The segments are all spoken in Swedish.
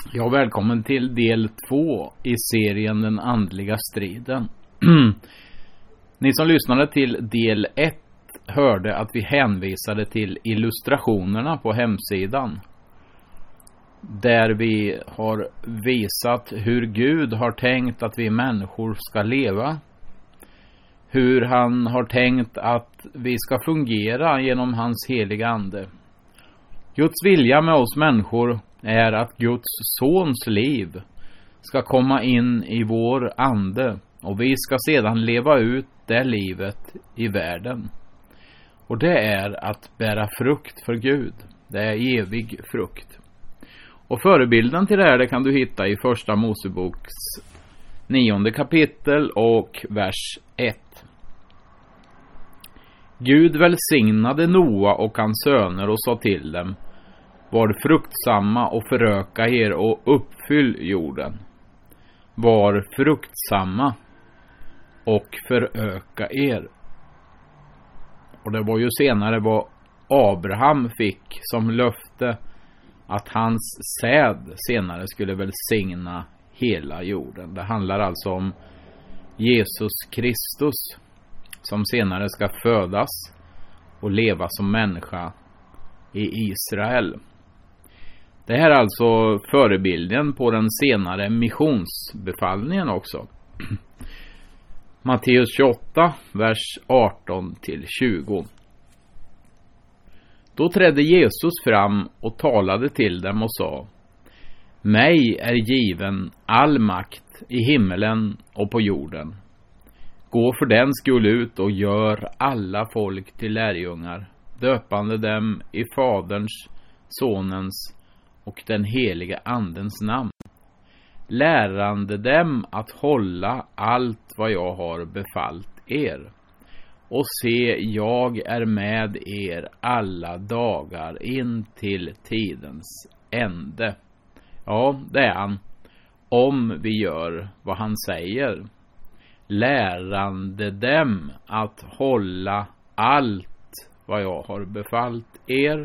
Ja, välkommen till del 2 i serien Den andliga striden. Ni som lyssnade till del 1 hörde att vi hänvisade till illustrationerna på hemsidan. Där vi har visat hur Gud har tänkt att vi människor ska leva. Hur han har tänkt att vi ska fungera genom hans heliga ande. Guds vilja med oss människor är att Guds sons liv ska komma in i vår ande och vi ska sedan leva ut det livet i världen. Och det är att bära frukt för Gud. Det är evig frukt. Och förebilden till det här kan du hitta i första Moseboks 9:e kapitel och vers 1. Gud välsignade Noa och hans söner och sa till dem: var fruktsamma och föröka er och uppfyll jorden. Var fruktsamma och föröka er. Och det var ju senare vad Abraham fick som löfte, att hans säd senare skulle välsigna hela jorden. Det handlar alltså om Jesus Kristus som senare ska födas och leva som människa i Israel. Det här är alltså förebilden på den senare missionsbefallningen också. Matteus 28, vers 18-20. Då trädde Jesus fram och talade till dem och sa: mig är given all makt i himmelen och på jorden. Gå för den skull ut och gör alla folk till lärjungar, döpande dem i Faderns, Sonens och den heliga Andens namn, lärande dem att hålla allt vad jag har befallt er. Och se, jag är med er alla dagar in till tidens ände. Ja, det är han, om vi gör vad han säger. Lärande dem att hålla allt vad jag har befallt er.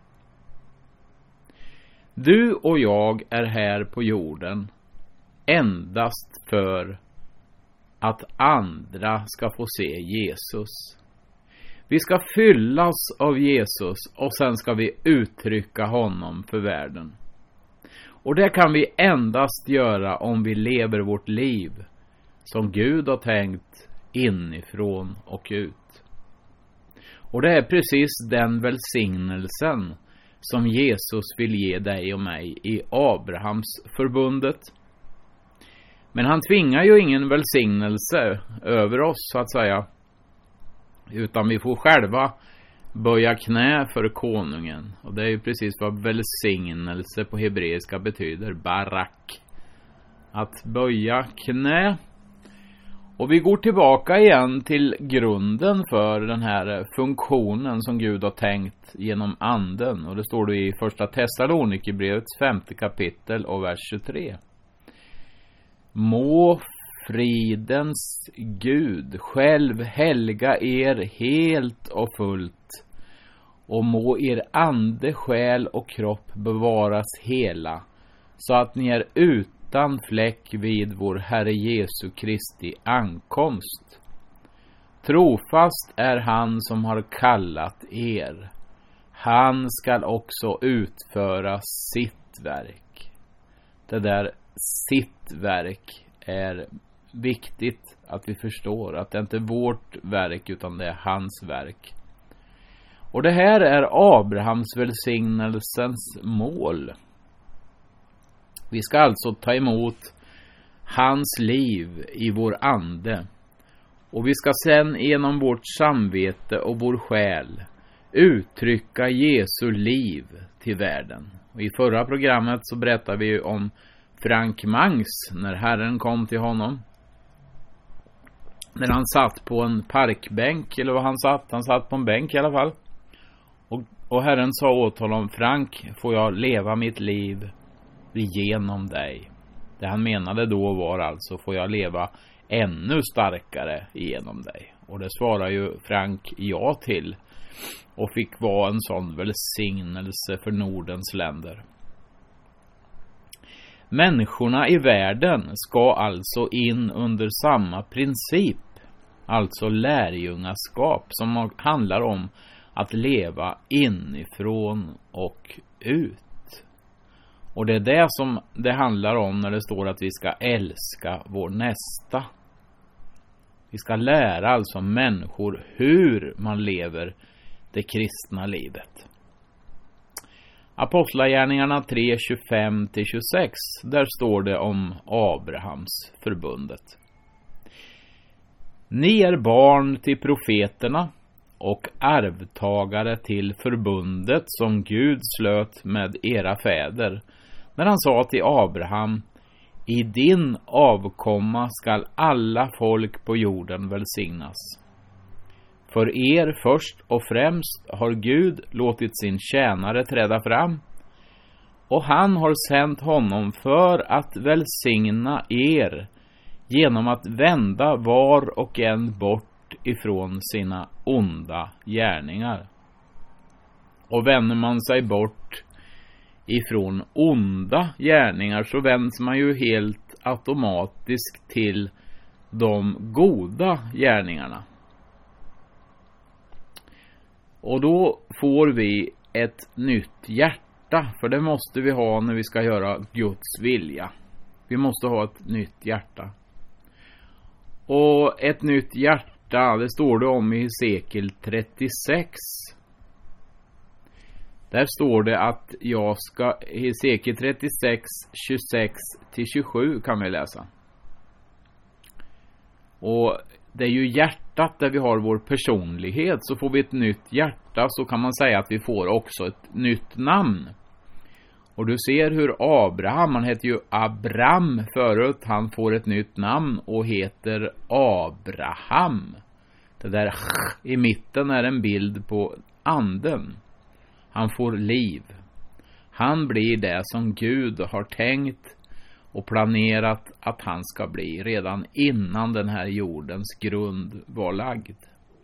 Du och jag är här på jorden endast för att andra ska få se Jesus. Vi ska fyllas av Jesus och sen ska vi uttrycka honom för världen. Och det kan vi endast göra om vi lever vårt liv som Gud har tänkt inifrån och ut. Och det är precis den välsignelsen som Jesus vill ge dig och mig i Abrahams förbundet. Men han tvingar ju ingen välsignelse över oss så att säga, utan vi får själva böja knä för konungen. Och det är ju precis vad välsignelse på hebreiska betyder, barak. Att böja knä. Och vi går tillbaka igen till grunden för den här funktionen som Gud har tänkt genom anden. Och det står det i första Thessalonikerbrevets 5:e kapitel och vers 23. Må fridens Gud själv helga er helt och fullt, och må er ande, själ och kropp bevaras hela, så att ni är utan fläck vid vår Herre Jesu Kristi ankomst. Trofast är han som har kallat er. Han skall också utföra sitt verk. Det där sitt verk är viktigt att vi förstår, att det inte är vårt verk utan det är hans verk. Och det här är Abrahams välsignelsens mål. Vi ska alltså ta emot hans liv i vår ande. Och vi ska sen genom vårt samvete och vår själ uttrycka Jesu liv till världen. Och i förra programmet så berättade vi om Frank Mangs när Herren kom till honom. När han satt på en parkbänk, eller vad han satt på en bänk i alla fall. Och Herren sa åt honom: Frank, får jag leva mitt liv genom dig? Det han menade då var alltså: får jag leva ännu starkare genom dig? Och det svarar ju Frank ja till, och fick vara en sån välsignelse för Nordens länder. Människorna i världen ska alltså in under samma princip, alltså lärjungaskap, som handlar om att leva inifrån och ut. Och det är det som det handlar om när det står att vi ska älska vår nästa. Vi ska lära alltså människor hur man lever det kristna livet. Apostlagärningarna 3:25-26, där står det om Abrahams förbundet. Ni är barn till profeterna och arvtagare till förbundet som Gud slöt med era fäder, när han sa till Abraham: i din avkomma skall alla folk på jorden välsignas. För er först och främst har Gud låtit sin tjänare träda fram, och han har sänt honom för att välsigna er genom att vända var och en bort ifrån sina onda gärningar. Och vänder man sig bort ifrån onda gärningar så vänds man ju helt automatiskt till de goda gärningarna. Och då får vi ett nytt hjärta, för det måste vi ha när vi ska göra Guds vilja. Vi måste ha ett nytt hjärta. Och ett nytt hjärta, det står det om i Hesekiel 36. Där står det att jag ska, Hesekiel 36, 26-27 kan vi läsa. Och det är ju hjärtat där vi har vår personlighet. Så får vi ett nytt hjärta, så kan man säga att vi får också ett nytt namn. Och du ser hur Abraham, han heter ju Abram förut, han får ett nytt namn och heter Abraham. Det där i mitten är en bild på anden. Han får liv. Han blir det som Gud har tänkt och planerat att han ska bli redan innan den här jordens grund var lagd.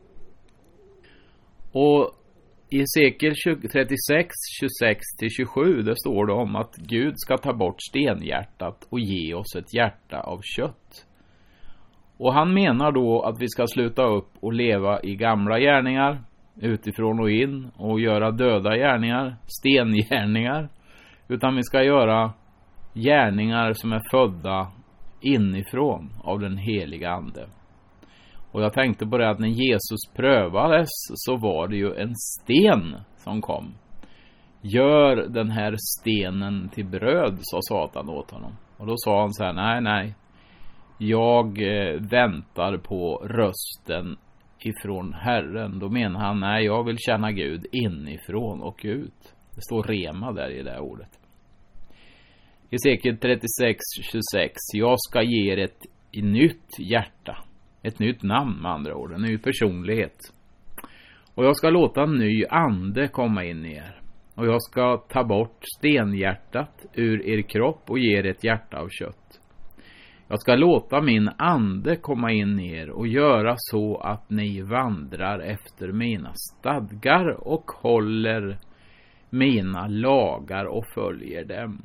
Och i Hesekiel 36, 26-27 det står det om att Gud ska ta bort stenhjärtat och ge oss ett hjärta av kött. Och han menar då att vi ska sluta upp och leva i gamla gärningar, utifrån och in, och göra döda gärningar, stengärningar, utan vi ska göra gärningar som är födda inifrån av den heliga ande. Och jag tänkte på det att när Jesus prövades så var det ju en sten som kom. Gör den här stenen till bröd, sa Satan åt honom. Och då sa han så här: nej, jag väntar på rösten ifrån Herren. Då menar han, nej, jag vill känna Gud inifrån och ut. Det står rema där i det här ordet. Hesekiel 36:26. Jag ska ge er ett nytt hjärta. Ett nytt namn med andra ord. En ny personlighet. Och jag ska låta en ny ande komma in i er. Och jag ska ta bort stenhjärtat ur er kropp och ge er ett hjärta av kött. Jag ska låta min ande komma in i er och göra så att ni vandrar efter mina stadgar och håller mina lagar och följer dem.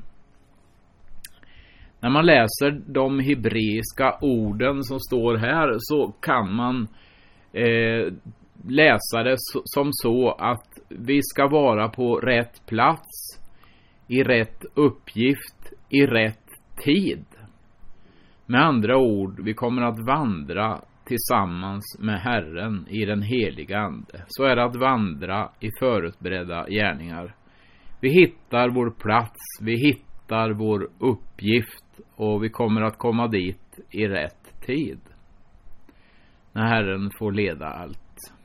När man läser de hebreiska orden som står här så kan man läsa det som så att vi ska vara på rätt plats, i rätt uppgift, i rätt tid. Med andra ord, vi kommer att vandra tillsammans med Herren i den heliga ande. Så är det att vandra i förutberedda gärningar. Vi hittar vår plats, vi hittar vår uppgift och vi kommer att komma dit i rätt tid. När Herren får leda allt.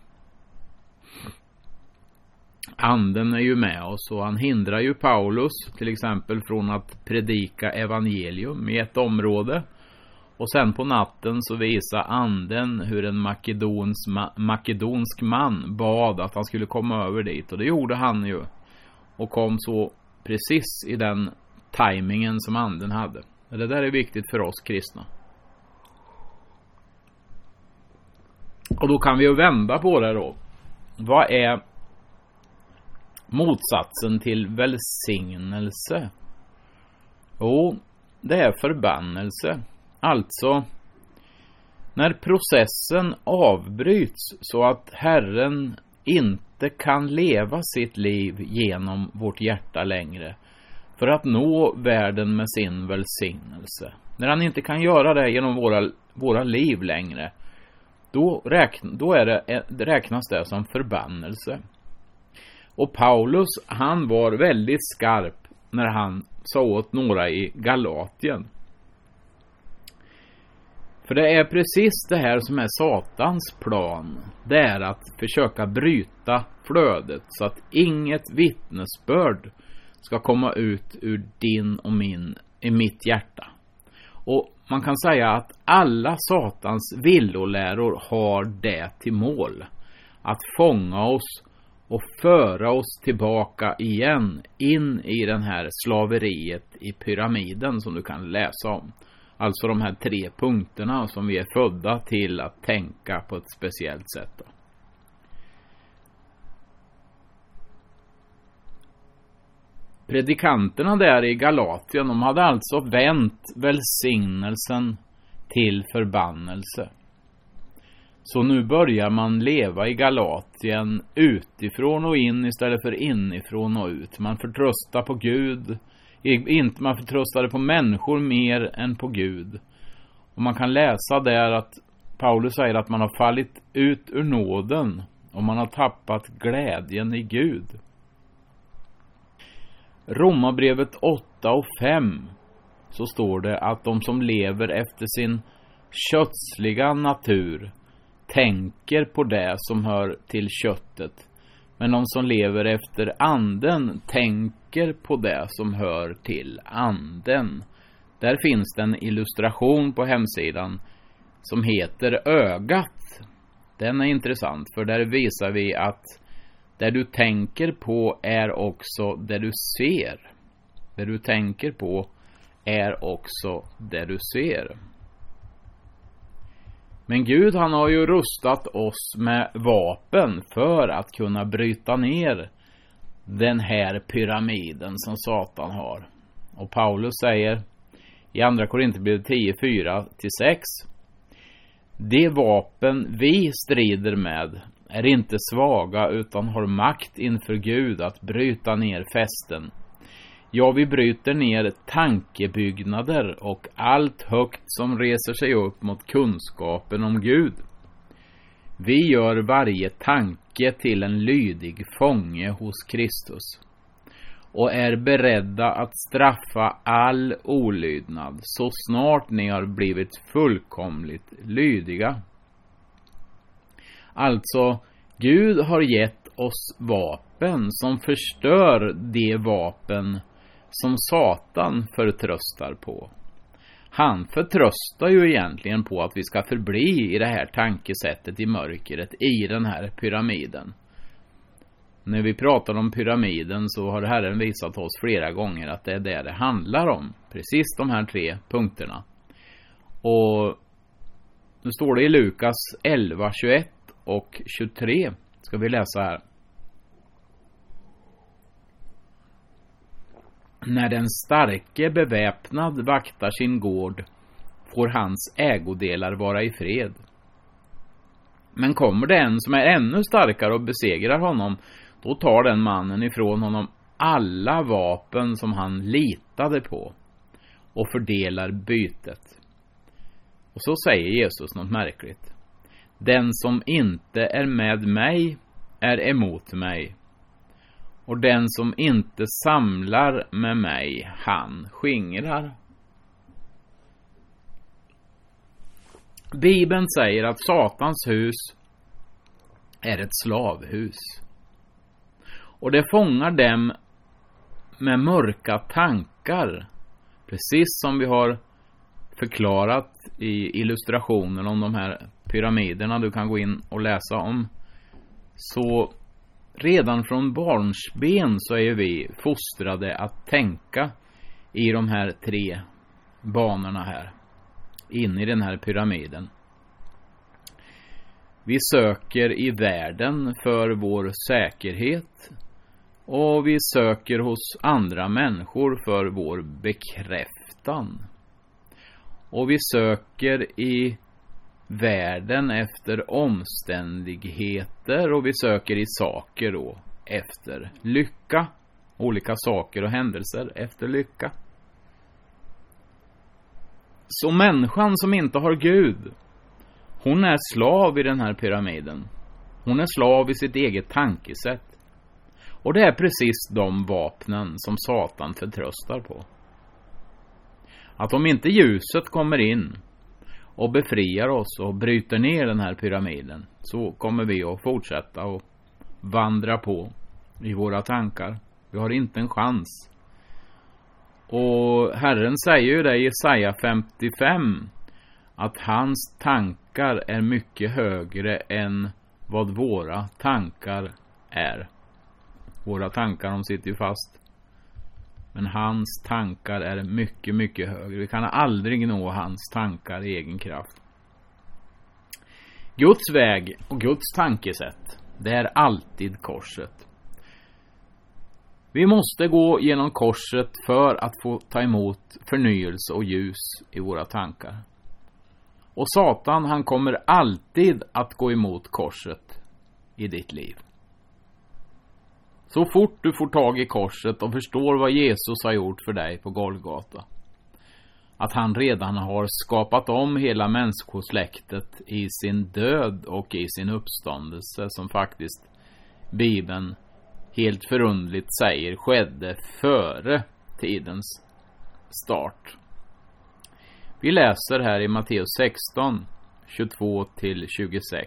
Anden är ju med oss och han hindrar ju Paulus till exempel från att predika evangelium i ett område. Och sen på natten så visar anden hur en makedonsk man bad att han skulle komma över dit. Och det gjorde han ju. Och kom så precis i den tajmingen som anden hade. Det där är viktigt för oss kristna. Och då kan vi ju vända på det då. Vad är motsatsen till välsignelse? Jo, det är förbannelse. Alltså när processen avbryts så att Herren inte kan leva sitt liv genom vårt hjärta längre för att nå världen med sin välsignelse. När han inte kan göra det genom våra liv längre, då räknas det som förbannelse. Och Paulus, han var väldigt skarp när han sa åt några i Galatien. För det är precis det här som är Satans plan. Det är att försöka bryta flödet så att inget vittnesbörd ska komma ut ur din och mitt hjärta. Och man kan säga att alla Satans villoläror har det till mål. Att fånga oss och föra oss tillbaka igen in i den här slaveriet i pyramiden som du kan läsa om. Alltså de här 3 punkterna som vi är födda till att tänka på ett speciellt sätt då. Predikanterna där i Galatien, de hade alltså vänt välsignelsen till förbannelse. Så nu börjar man leva i Galatien utifrån och in istället för inifrån och ut. Man förtröstar på Gud. Man förtröstade på människor mer än på Gud. Och man kan läsa där att Paulus säger att man har fallit ut ur nåden och man har tappat glädjen i Gud. Romarbrevet 8:5 så står det att de som lever efter sin kötsliga natur tänker på det som hör till köttet, men de som lever efter anden tänker på det som hör till anden. Där finns det en illustration på hemsidan som heter ögat. Den är intressant, för där visar vi att det du tänker på är också det du ser. Det du tänker på är också det du ser. Men Gud, han har ju rustat oss med vapen för att kunna bryta ner den här pyramiden som Satan har. Och Paulus säger i andra Korinthierbrevet 10:4-6: de vapen vi strider med är inte svaga utan har makt inför Gud att bryta ner fästen. Ja, vi bryter ner tankebyggnader och allt högt som reser sig upp mot kunskapen om Gud. Vi gör varje tanke till en lydig fånge hos Kristus och är beredda att straffa all olydnad så snart ni har blivit fullkomligt lydiga. Alltså, Gud har gett oss vapen som förstör de vapen som Satan förtröstar på. Han förtröstar ju egentligen på att vi ska förbli i det här tankesättet i mörkret, i den här pyramiden. När vi pratar om pyramiden så har Herren visat oss flera gånger att det är det handlar om. Precis de här 3 punkterna. Och nu står det i Lukas 11:21 och 23. Ska vi läsa här. När den starke beväpnad vaktar sin gård får hans ägodelar vara i fred. Men kommer det en som är ännu starkare och besegrar honom, då tar den mannen ifrån honom alla vapen som han litade på och fördelar bytet. Och så säger Jesus något märkligt. Den som inte är med mig är emot mig. Och den som inte samlar med mig, han skingrar. Bibeln säger att Satans hus är ett slavhus. Och det fångar dem med mörka tankar. Precis som vi har förklarat i illustrationen om de här pyramiderna du kan gå in och läsa om. Så redan från barnsben så är vi fostrade att tänka i de här 3 banorna här. In i den här pyramiden. Vi söker i världen för vår säkerhet. Och vi söker hos andra människor för vår bekräftan. Och vi söker i världen efter omständigheter, och vi söker i saker då efter lycka. Olika saker och händelser efter lycka. Så människan som inte har Gud, hon är slav i den här pyramiden. Hon är slav i sitt eget tankesätt. Och det är precis de vapnen som Satan förtröstar på. Att om inte ljuset kommer in och befriar oss och bryter ner den här pyramiden, så kommer vi att fortsätta och vandra på i våra tankar. Vi har inte en chans. Och Herren säger ju det i Jesaja 55, att hans tankar är mycket högre än vad våra tankar är. Våra tankar, de sitter ju fast. Men hans tankar är mycket, mycket högre. Vi kan aldrig nå hans tankar i egen kraft. Guds väg och Guds tankesätt, det är alltid korset. Vi måste gå genom korset för att få ta emot förnyelse och ljus i våra tankar. Och Satan, han kommer alltid att gå emot korset i ditt liv. Så fort du får tag i korset och förstår vad Jesus har gjort för dig på Golgata, att han redan har skapat om hela människosläktet i sin död och i sin uppståndelse, som faktiskt Bibeln helt förundligt säger skedde före tidens start. Vi läser här i Matteus 16, 22-26.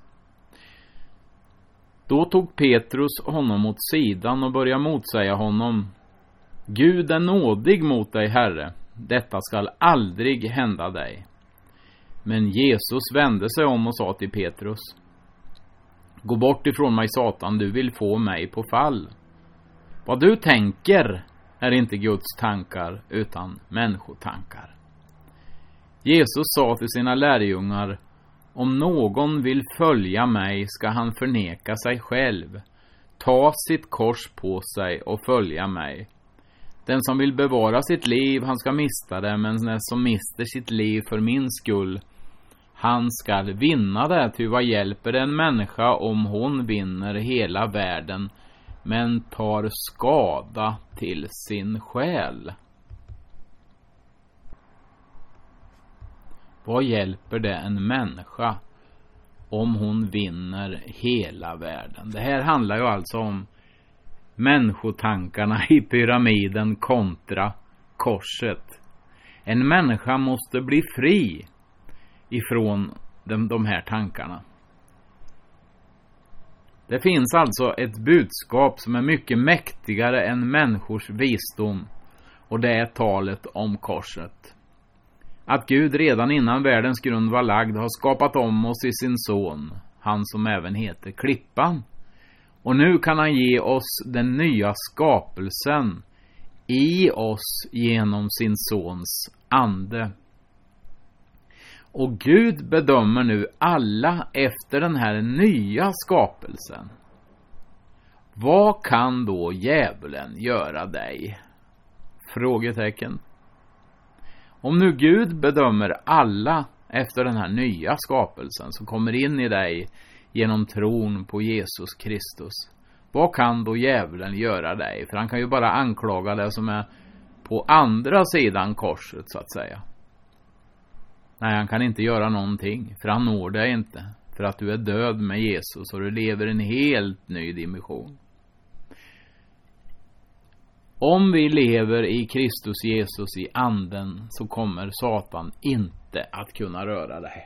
Då tog Petrus honom åt sidan och började motsäga honom. Gud är nådig mot dig, Herre. Detta skall aldrig hända dig. Men Jesus vände sig om och sa till Petrus. Gå bort ifrån mig, Satan, du vill få mig på fall. Vad du tänker är inte Guds tankar utan människotankar. Jesus sa till sina lärjungar, om någon vill följa mig ska han förneka sig själv, ta sitt kors på sig och följa mig. Den som vill bevara sitt liv, han ska mista det, men den som mister sitt liv för min skull, han ska vinna det. Ty vad hjälper en människa om hon vinner hela världen men tar skada till sin själ? Vad hjälper det en människa om hon vinner hela världen? Det här handlar ju alltså om människotankarna i pyramiden kontra korset. En människa måste bli fri ifrån de här tankarna. Det finns alltså ett budskap som är mycket mäktigare än människors visdom, och det är talet om korset. Att Gud redan innan världens grund var lagd har skapat om oss i sin son, han som även heter Klippan. Och nu kan han ge oss den nya skapelsen i oss genom sin sons ande. Och Gud bedömer nu alla efter den här nya skapelsen. Vad kan då djävulen göra dig? Frågetecken. Om nu Gud bedömer alla efter den här nya skapelsen som kommer in i dig genom tron på Jesus Kristus, vad kan då djävulen göra dig? För han kan ju bara anklaga det som är på andra sidan korset, så att säga. Nej, han kan inte göra någonting, för han når dig inte. För att du är död med Jesus och du lever i en helt ny dimension. Om vi lever i Kristus Jesus i anden, så kommer Satan inte att kunna röra dig.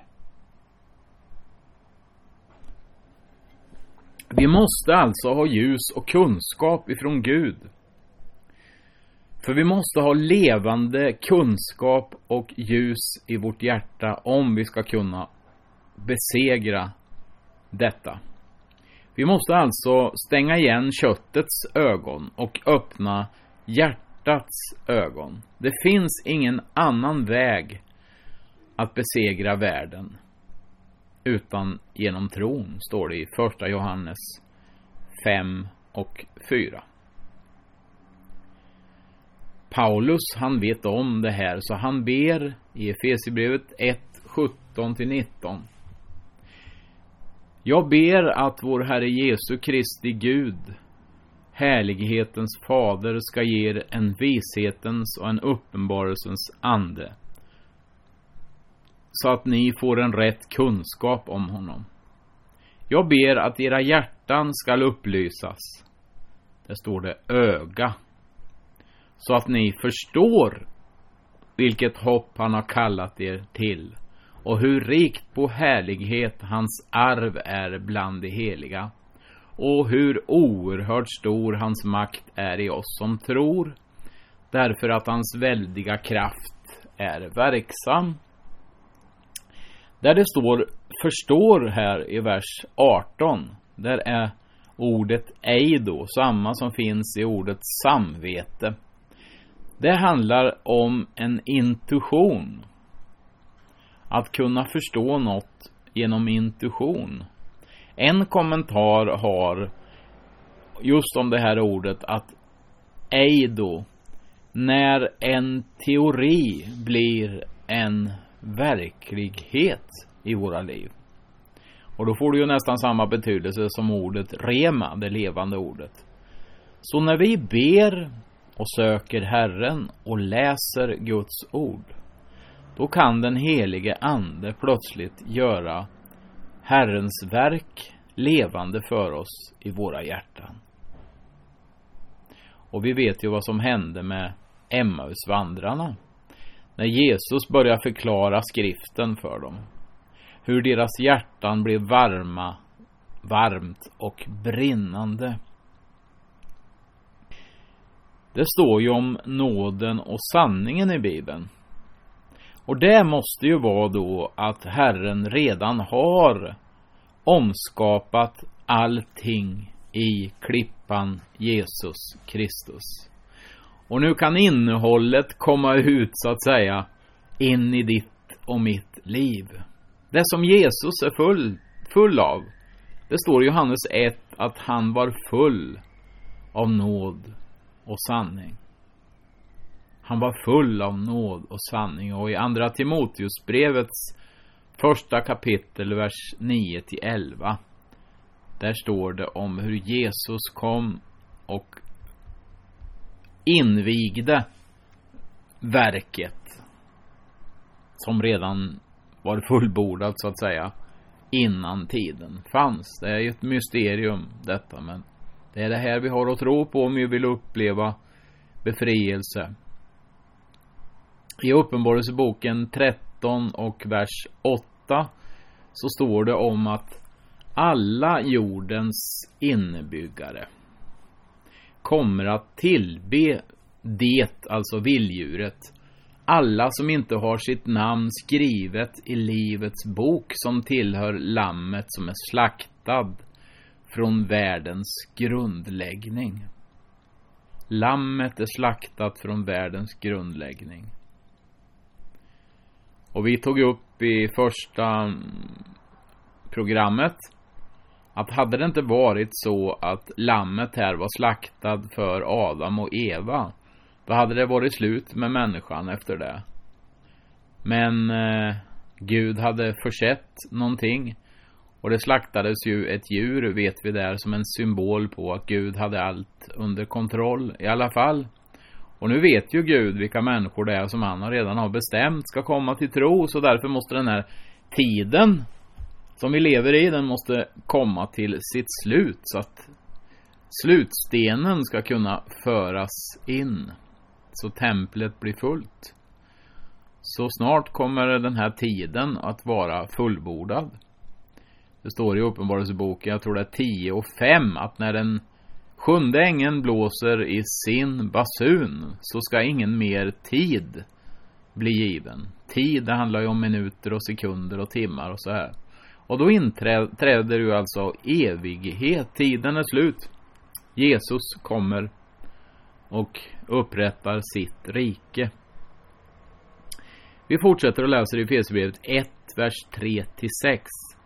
Vi måste alltså ha ljus och kunskap ifrån Gud. För vi måste ha levande kunskap och ljus i vårt hjärta om vi ska kunna besegra detta. Vi måste alltså stänga igen köttets ögon och öppna hjärtats ögon. Det finns ingen annan väg att besegra världen utan genom tron, står det i 1 Johannes 5 och 4. Paulus, han vet om det här, så han ber i Efesierbrevet 1:17-19. Jag ber att vår Herre Jesu Kristi Gud, härlighetens fader, ska ge er en vishetens och en uppenbarelsens ande, så att ni får en rätt kunskap om honom. Jag ber att era hjärtan skall upplysas. Där står det öga. Så att ni förstår vilket hopp han har kallat er till, och hur rikt på härlighet hans arv är bland de heliga, och hur oerhört stor hans makt är i oss som tror, därför att hans väldiga kraft är verksam. Där det står förstår här i vers 18, där är ordet eido samma som finns i ordet samvete. Det handlar om en intuition. Att kunna förstå något genom intuition. En kommentar har just om det här ordet att eido, när en teori blir en verklighet i våra liv. Och då får det ju nästan samma betydelse som ordet rema, det levande ordet. Så när vi ber och söker Herren och läser Guds ord, då kan den helige ande plötsligt göra Herrens verk levande för oss i våra hjärtan. Och vi vet ju vad som hände med Emmausvandrarna när Jesus började förklara skriften för dem. Hur deras hjärtan blev varmt och brinnande. Det står ju om nåden och sanningen i Bibeln. Och det måste ju vara då att Herren redan har omskapat allting i klippan Jesus Kristus. Och nu kan innehållet komma ut så att säga in i ditt och mitt liv. Det som Jesus är full av. Det står i Johannes 1 att han var full av nåd och sanning. Han var full av nåd och sanning. Och i andra Timoteusbrevets första kapitel, vers 9-11, där står det om hur Jesus kom och invigde verket som redan var fullbordat så att säga innan tiden fanns. Det är ju ett mysterium detta, men det är det här vi har att tro på om vi vill uppleva befrielse. I Uppenbarelseboken 13 och vers 8 så står det om att alla jordens inbyggare kommer att tillbe det, alltså vilddjuret, alla som inte har sitt namn skrivet i livets bok som tillhör lammet som är slaktad från världens grundläggning. Lammet är slaktat från världens grundläggning. Och vi tog upp i första programmet att hade det inte varit så att lammet här var slaktad för Adam och Eva, då hade det varit slut med människan efter det. Men Gud hade försett någonting, och det slaktades ju ett djur, vet vi där, som en symbol på att Gud hade allt under kontroll i alla fall. Och nu vet ju Gud vilka människor det är som han redan har bestämt ska komma till tro, så därför måste den här tiden som vi lever i, den måste komma till sitt slut, så att slutstenen ska kunna föras in, så templet blir fullt. Så snart kommer den här tiden att vara fullbordad. Det står i Uppenbarelseboken, jag tror det är 10:5, att när den 7:e ängeln blåser i sin basun så ska ingen mer tid bli given. Tid, det handlar ju om minuter och sekunder och timmar och så här. Och då inträder ju alltså evighet. Tiden är slut. Jesus kommer och upprättar sitt rike. Vi fortsätter och läser i Efesierbrevet 1, vers 3-6.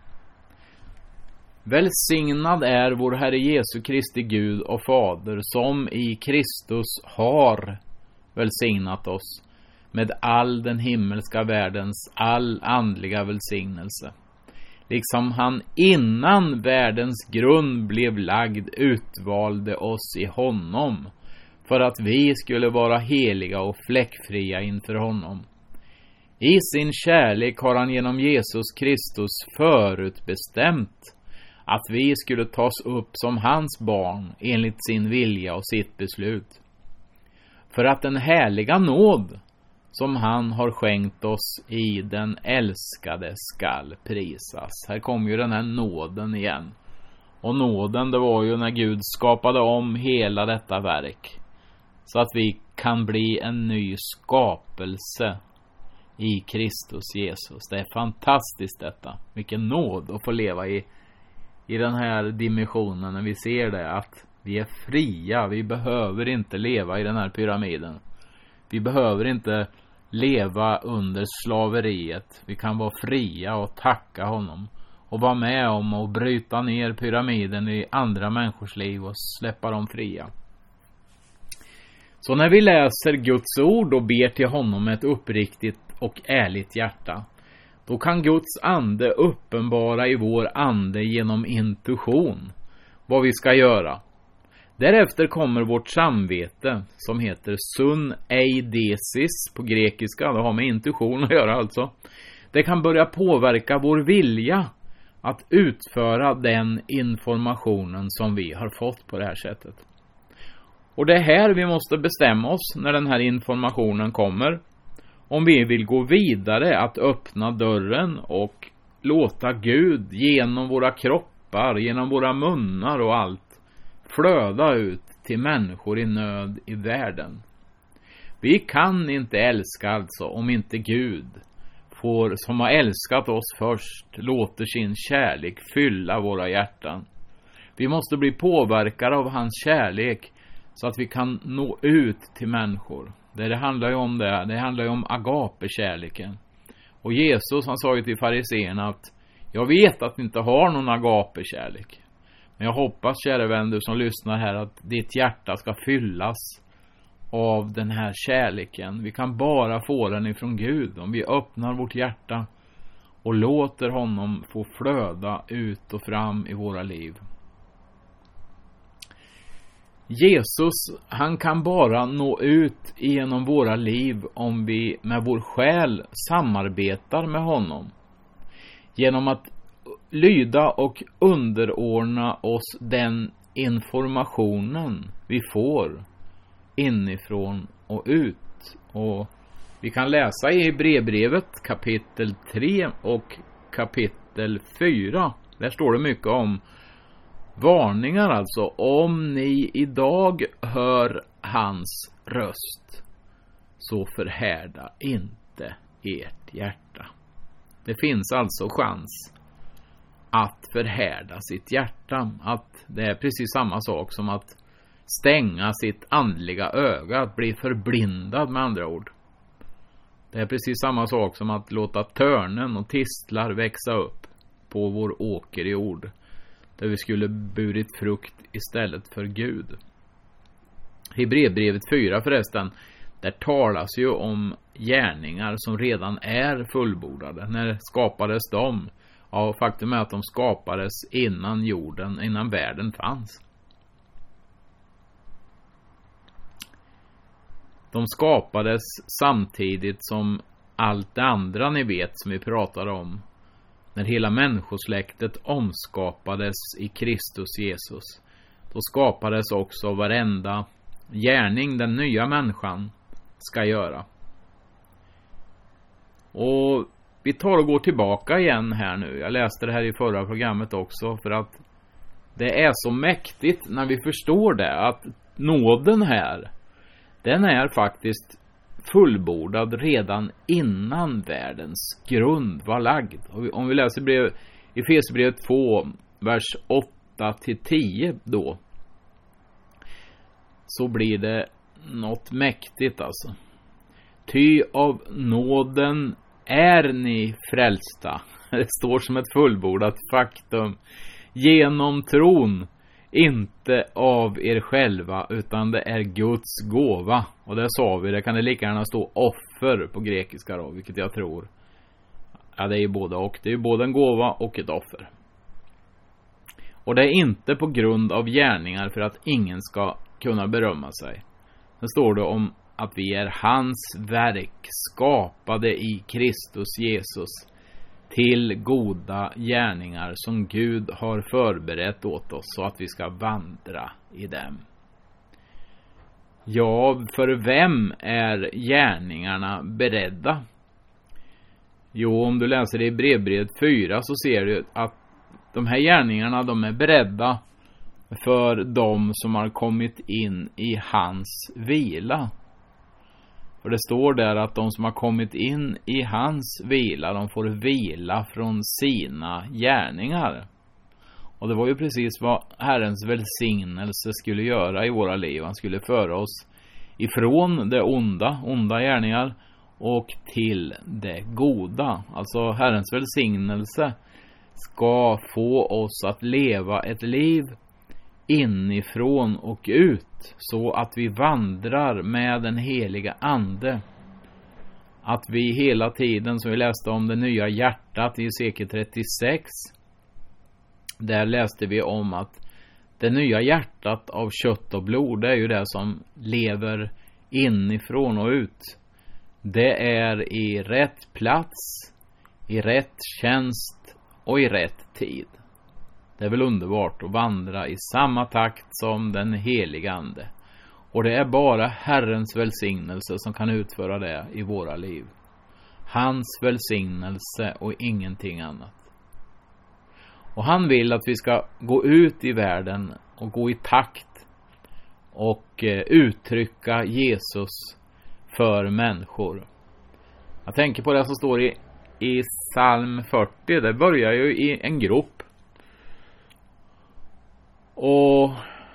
Välsignad är vår Herre Jesu Kristi Gud och Fader, som i Kristus har välsignat oss med all den himmelska världens all andliga välsignelse. Liksom han innan världens grund blev lagd utvalde oss i honom för att vi skulle vara heliga och fläckfria inför honom. I sin kärlek har han genom Jesus Kristus förutbestämt att vi skulle tas upp som hans barn enligt sin vilja och sitt beslut. För att den härliga nåd som han har skänkt oss i den älskade skall prisas. Här kommer ju den här nåden igen. Och nåden, det var ju när Gud skapade om hela detta verk. Så att vi kan bli en ny skapelse i Kristus Jesus. Det är fantastiskt detta. Vilken nåd att få leva i den här dimensionen när vi ser det. Att vi är fria. Vi behöver inte leva i den här pyramiden. Vi behöver inte leva under slaveriet. Vi kan vara fria och tacka honom. Och vara med om att bryta ner pyramiden i andra människors liv och släppa dem fria. Så när vi läser Guds ord och ber till honom med ett uppriktigt och ärligt hjärta, då kan Guds ande uppenbara i vår ande genom intuition vad vi ska göra. Därefter kommer vårt samvete som heter sun eidesis på grekiska. Det har med intuition att göra alltså. Det kan börja påverka vår vilja att utföra den informationen som vi har fått på det här sättet. Och det är här vi måste bestämma oss när den här informationen kommer. Om vi vill gå vidare att öppna dörren och låta Gud genom våra kroppar, genom våra munnar och allt flöda ut till människor i nöd i världen. Vi kan inte älska alltså om inte Gud som har älskat oss först låter sin kärlek fylla våra hjärtan. Vi måste bli påverkade av hans kärlek så att vi kan nå ut till människor. Det handlar ju om det. Det handlar ju om agape-kärleken. Och Jesus, han sa ju till fariseerna att jag vet att ni inte har någon agape-kärlek. Men jag hoppas, kära vän, du som lyssnar här, att ditt hjärta ska fyllas av den här kärleken. Vi kan bara få den ifrån Gud om vi öppnar vårt hjärta och låter honom få flöda ut och fram i våra liv. Jesus, han kan bara nå ut genom våra liv om vi med vår själ samarbetar med honom. Genom att lyda och underordna oss den informationen vi får inifrån och ut. Och vi kan läsa i Hebreerbrevet kapitel 3 och kapitel 4. Där står det mycket om varningar alltså. Om ni idag hör hans röst, så förhärda inte ert hjärta. Det finns alltså chans att förhärda sitt hjärta. Att det är precis samma sak som att stänga sitt andliga öga, att bli förblindad med andra ord. Det är precis samma sak som att låta törnen och tistlar växa upp på vår åker i ord, där vi skulle burit frukt istället för Gud. Hebreerbrevet 4 förresten, där talas ju om gärningar som redan är fullbordade. När skapades de? Ja, faktum är att de skapades innan världen fanns. De skapades samtidigt som allt det andra ni vet som vi pratar om. När hela människosläktet omskapades i Kristus Jesus, då skapades också varenda gärning den nya människan ska göra. Och vi tar och går tillbaka igen här nu. Jag läste det här i förra programmet också, för att det är så mäktigt när vi förstår det, att nåden här, den är faktiskt fullbordad redan innan världens grund var lagd. Och om vi läser Efesierbrevet 2 vers 8-10 då, så blir det något mäktigt alltså. Ty av nåden är ni frälsta. Det står som ett fullbordat faktum. Genom tron. inte av er själva, utan det är Guds gåva. Och det sa vi, det kan det lika gärna stå offer på grekiska då, vilket jag tror. Ja, det är ju både och. Det är ju både en gåva och ett offer. Och det är inte på grund av gärningar för att ingen ska kunna berömma sig. Det står det om att vi är hans verk, skapade i Kristus Jesus till goda gärningar som Gud har förberett åt oss så att vi ska vandra i dem. Ja, för vem är gärningarna beredda? Jo, om du läser i Brevbrevet 4 så ser du att de här gärningarna, de är beredda för de som har kommit in i hans vila. För det står där att de som har kommit in i hans vila, de får vila från sina gärningar. Och det var ju precis vad Herrens välsignelse skulle göra i våra liv. Han skulle föra oss ifrån det onda gärningar och till det goda. Alltså Herrens välsignelse ska få oss att leva ett liv inifrån och ut, så att vi vandrar med den heliga ande. Att vi hela tiden, som vi läste om det nya hjärtat i Hesekiel 36, där läste vi om att det nya hjärtat av kött och blod, det är ju det som lever inifrån och ut. Det är i rätt plats, i rätt tjänst och i rätt tid. Det är väl underbart att vandra i samma takt som den heliga ande. Och det är bara Herrens välsignelse som kan utföra det i våra liv. Hans välsignelse och ingenting annat. Och han vill att vi ska gå ut i världen och gå i takt och uttrycka Jesus för människor. Jag tänker på det som står i psalm 40. Det börjar ju i en grop. Och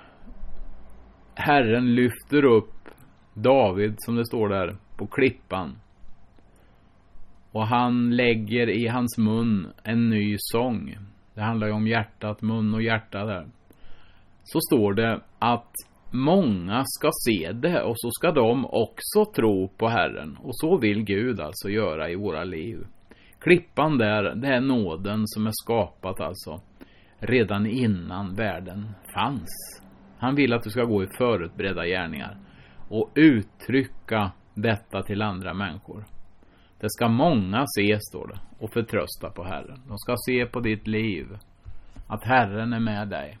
Herren lyfter upp David, som det står där, på klippan. Och han lägger i hans mun en ny sång. Det handlar ju om hjärtat, mun och hjärta där. Så står det att många ska se det och så ska de också tro på Herren. Och så vill Gud alltså göra i våra liv. Klippan där, det är nåden som är skapat alltså redan innan världen fanns. Han vill att du ska gå i förutberedda gärningar och uttrycka detta till andra människor. Det ska många se, står det, och förtrösta på Herren. De ska se på ditt liv att Herren är med dig.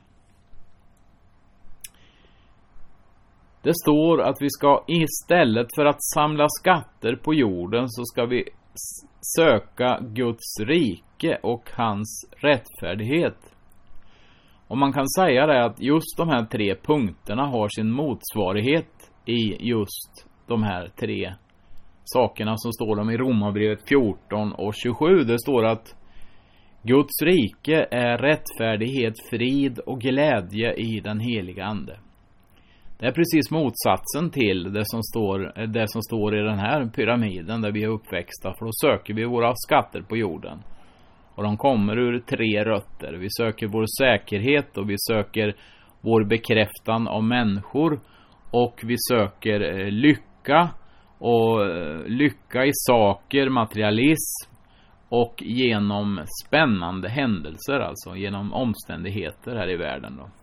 Det står att vi ska, istället för att samla skatter på jorden, så ska vi söka Guds rike och hans rättfärdighet. Och man kan säga det att just de här 3 punkterna har sin motsvarighet i just de här 3 sakerna som står om i Romarbrevet 14 och 27. Det står att Guds rike är rättfärdighet, frid och glädje i den heliga ande. Det är precis motsatsen till det som står i den här pyramiden där vi är uppväxta. För då söker vi våra skatter på jorden. Och de kommer ur 3 rötter. Vi söker vår säkerhet och vi söker vår bekräftan av människor. Och vi söker lycka. Och lycka i saker, materialism. Och genom spännande händelser, alltså genom omständigheter här i världen då.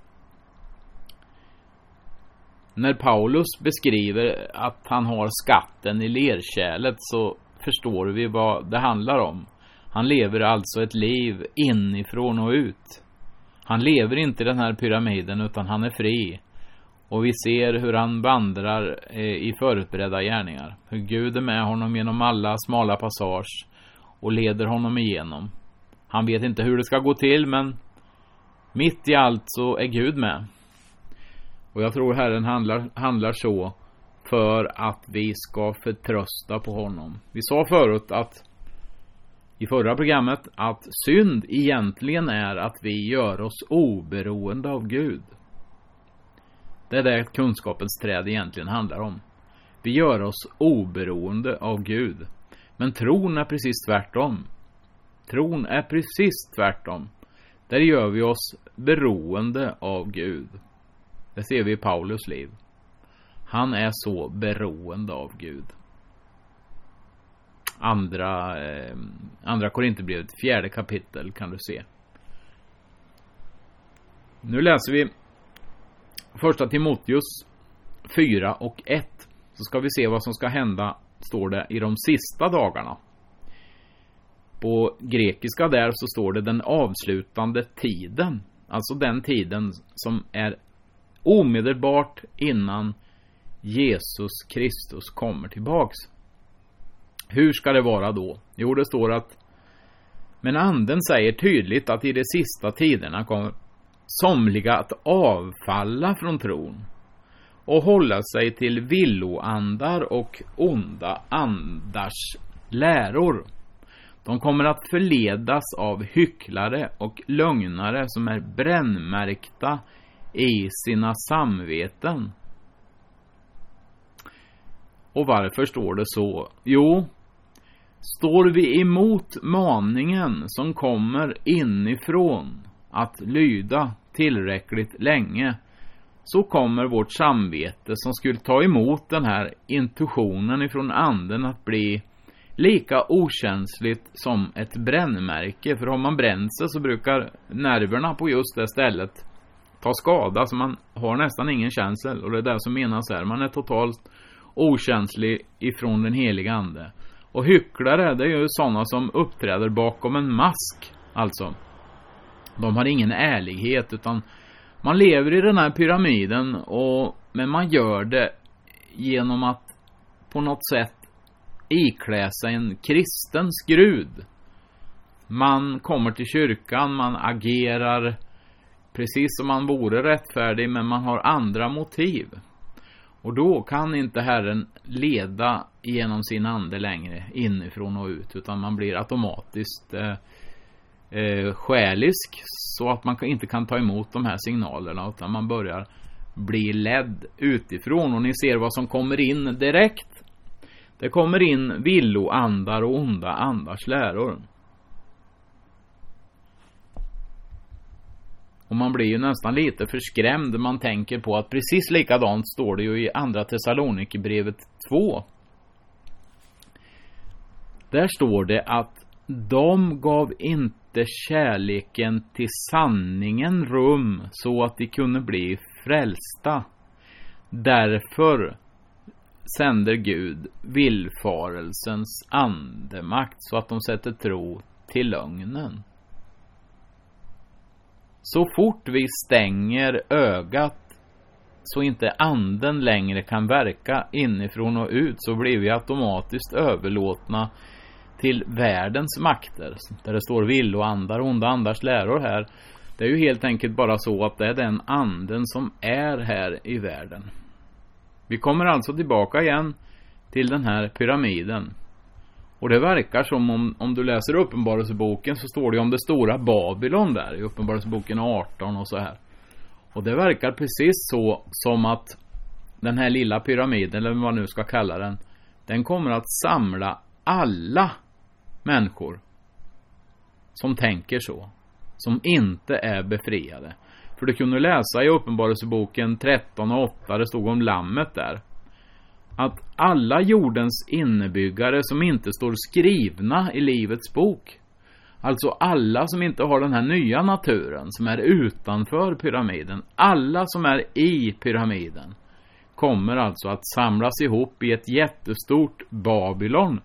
När Paulus beskriver att han har skatten i lerkärlet, så förstår vi vad det handlar om. Han lever alltså ett liv inifrån och ut. Han lever inte i den här pyramiden, utan han är fri. Och vi ser hur han vandrar i förutberedda gärningar. Hur Gud är med honom genom alla smala passage och leder honom igenom. Han vet inte hur det ska gå till, men mitt i allt så är Gud med. Och jag tror Herren handlar så för att vi ska förtrösta på honom. Vi sa förut att i förra programmet att synd egentligen är att vi gör oss oberoende av Gud. Det är det kunskapens träd egentligen handlar om. Vi gör oss oberoende av Gud. Men tron är precis tvärtom. Tron är precis tvärtom. Där gör vi oss beroende av Gud. Det ser vi i Paulus liv. Han är så beroende av Gud. Andra Korinthierbrevet 4 kapitel kan du se. Nu läser vi första Timoteus 4 och 1. Så ska vi se vad som ska hända, står det, i de sista dagarna. På grekiska där så står det den avslutande tiden. Alltså den tiden som är omedelbart innan Jesus Kristus kommer tillbaks. Hur ska det vara då? Jo, det står att men anden säger tydligt att i de sista tiderna kommer somliga att avfalla från tron och hålla sig till villoandar och onda andars läror. De kommer att förledas av hycklare och lögnare som är brännmärkta i sina samveten. Och varför står det så? Jo, står vi emot maningen som kommer inifrån att lyda tillräckligt länge, så kommer vårt samvete som skulle ta emot den här intuitionen ifrån anden att bli lika okänsligt som ett brännmärke. För om man bränt sig så brukar nerverna på just det stället ta skada, så man har nästan ingen känsel. Och det är det som menas här. Man är totalt okänslig ifrån den heliga ande. Och hycklare, det är ju sådana som uppträder bakom en mask. Alltså, de har ingen ärlighet, utan man lever i den här pyramiden, men man gör det genom att på något sätt iklä sig en kristen skrud. Man kommer till kyrkan, man agerar precis som man vore rättfärdig, men man har andra motiv. Och då kan inte Herren leda genom sin ande längre inifrån och ut, utan man blir automatiskt själisk, så att man inte kan ta emot de här signalerna, utan man börjar bli ledd utifrån. Och ni ser vad som kommer in direkt. Det kommer in villoandar och onda andars läror. Och man blir ju nästan lite förskrämd. Man tänker på att precis likadant står det ju i andra Thessalonikerbrevet 2. Där står det att de gav inte kärleken till sanningen rum så att de kunde bli frälsta. Därför sänder Gud villfarelsens andemakt så att de sätter tro till lögnen. Så fort vi stänger ögat så inte anden längre kan verka inifrån och ut, så blir vi automatiskt överlåtna till världens makter. Där det står villoandar och onda andars läror här. Det är ju helt enkelt bara så att det är den anden som är här i världen. Vi kommer alltså tillbaka igen till den här pyramiden. Och det verkar som om du läser Uppenbarelseboken, så står det om det stora Babylon där i Uppenbarelseboken 18 och så här. Och det verkar precis så som att den här lilla pyramiden, eller vad man nu ska kalla den kommer att samla alla människor som tänker så, som inte är befriade. För du kunde läsa i Uppenbarelseboken 13 och 8, det stod om lammet där, att alla jordens innebyggare som inte står skrivna i livets bok, alltså alla som inte har den här nya naturen, som är utanför pyramiden, alla som är i pyramiden, kommer alltså att samlas ihop i ett jättestort Babylon.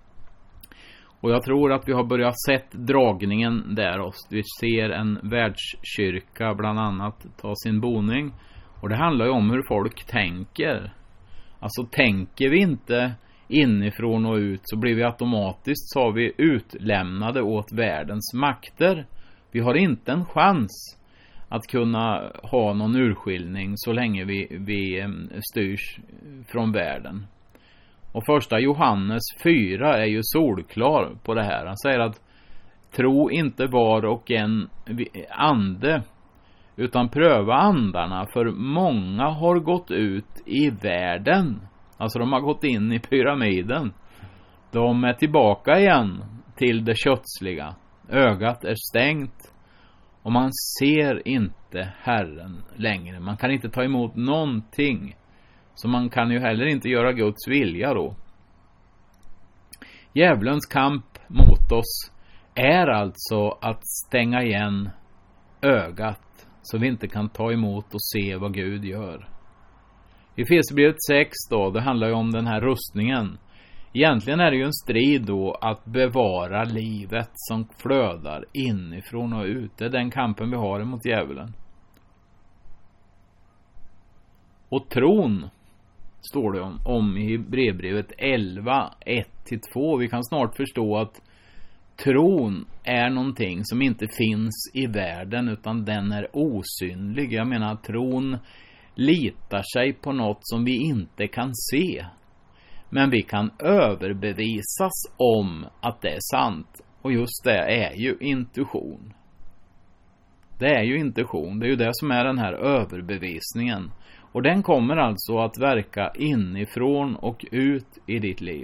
Och jag tror att vi har börjat sett dragningen där oss. Vi ser en världskyrka bland annat ta sin boning. Och det handlar ju om hur folk tänker. Alltså tänker vi inte inifrån och ut, så blir vi automatiskt, så har vi utlämnade åt världens makter. Vi har inte en chans att kunna ha någon urskiljning så länge vi styrs från världen. Och första Johannes 4 är ju solklar på det här. Han säger att tro inte var och en ande, utan pröva andarna, för många har gått ut i världen. Alltså de har gått in i pyramiden. De är tillbaka igen till det kötsliga. Ögat är stängt Och man ser inte Herren längre. Man kan inte ta emot någonting. Så man kan ju heller inte göra Guds vilja då. Djävulens kamp mot oss är alltså att stänga igen ögat så vi inte kan ta emot och se vad Gud gör. I Efesierbrevet 6 då, det handlar ju om den här rustningen. Egentligen är det ju en strid då att bevara livet som flödar inifrån och ut. Det är den kampen vi har emot djävulen. Och tron står det om i Hebreerbrevet 11, 1-2. Vi kan snart förstå att tron är någonting som inte finns i världen utan den är osynlig. Jag menar att tron litar sig på något som vi inte kan se. Men vi kan överbevisas om att det är sant. Och just det är ju intuition. Det är ju intuition. Det är ju det som är den här överbevisningen. Och den kommer alltså att verka inifrån och ut i ditt liv.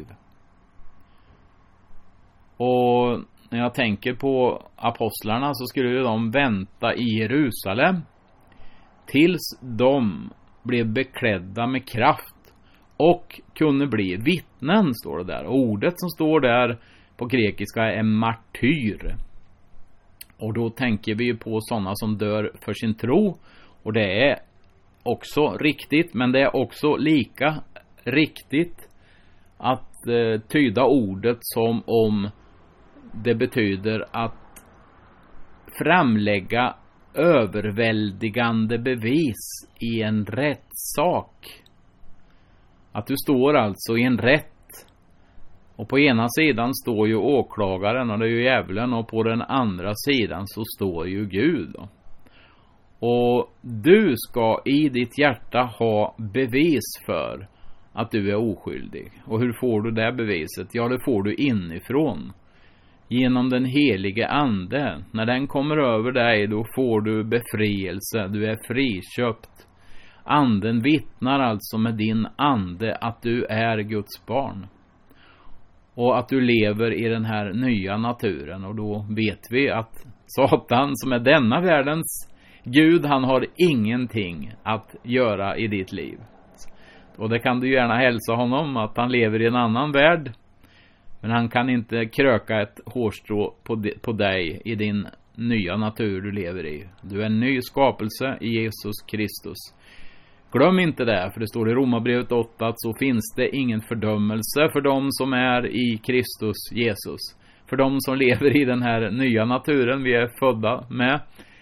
Och när jag tänker på apostlarna så skulle ju de vänta i Jerusalem tills de blev beklädda med kraft och kunde bli vittnen, står det där. Och ordet som står där på grekiska är martyr. Och då tänker vi på sådana som dör för sin tro. Och det är också riktigt, men det är också lika riktigt att tyda ordet som om det betyder att framlägga överväldigande bevis i en rättssak. Att du står alltså i en rätt. Och på ena sidan står ju åklagaren och det är ju djävulen. Och på den andra sidan så står ju Gud. Och du ska i ditt hjärta ha bevis för att du är oskyldig. Och hur får du det beviset? Ja, det får du inifrån. Genom den helige ande. När den kommer över dig då får du befrielse. Du är friköpt. Anden vittnar alltså med din ande att du är Guds barn. Och att du lever i den här nya naturen. Och då vet vi att Satan som är denna världens Gud, han har ingenting att göra i ditt liv. Och det kan du gärna hälsa honom att han lever i en annan värld. Men han kan inte kröka ett hårstrå på dig i din nya natur du lever i. Du är en ny skapelse i Jesus Kristus. Glöm inte det, för det står i Romarbrevet 8 att så finns det ingen fördömelse för dem som är i Kristus Jesus. För dem som lever i den här nya naturen vi är födda med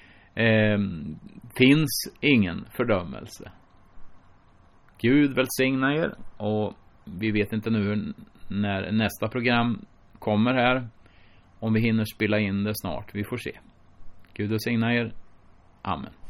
finns ingen fördömelse. Gud välsigna er, och vi vet inte nu när nästa program kommer här, om vi hinner spela in det snart. Vi får se. Gud välsigna er. Amen.